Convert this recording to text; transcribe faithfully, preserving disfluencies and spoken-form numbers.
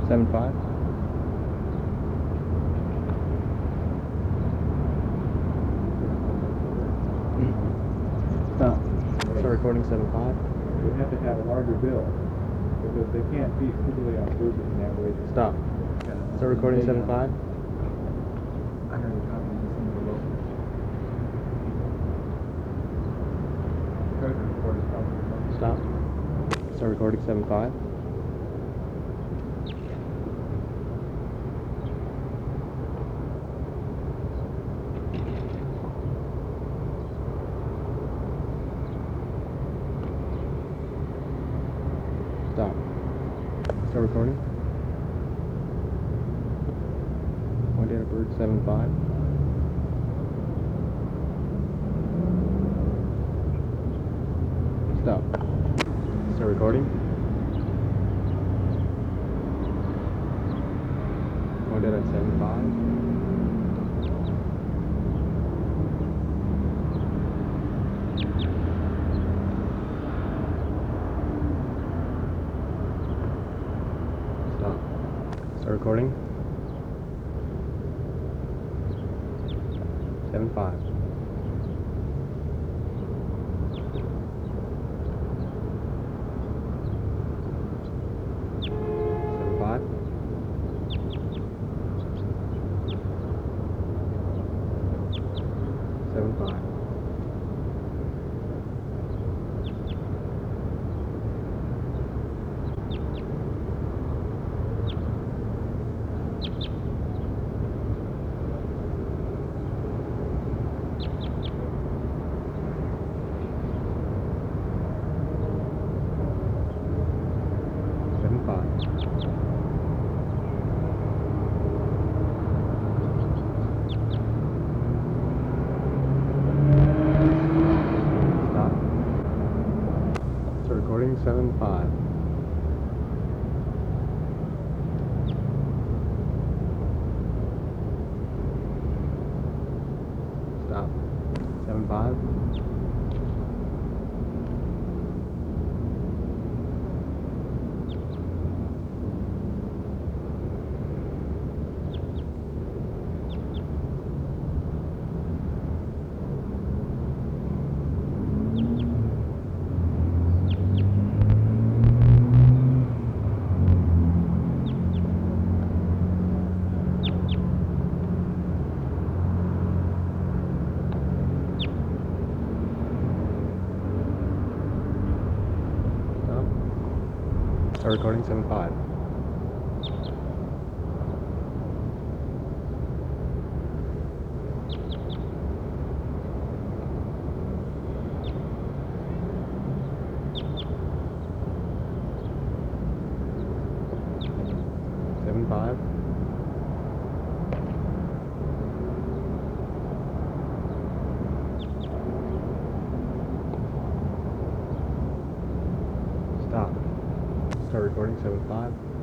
Seven five. Stop. Start recording. Seven five. We have to have a larger bill because they can't be completely on Bluetooth in that way. Stop. Start recording. Seven five. I heard the copy of this thing below. Try to record this copy. Stop. Start recording. Seven five. Stop. Start recording. One data bird. Seven five. Stop. Start recording. One data at seven five. Start recording. Seven five. Seven five. Seven five. Seven five. Stop. Start recording. Seven five. Stop. Seven five. Start recording. Seven five. Seven five. Stop. Start recording. Seven five.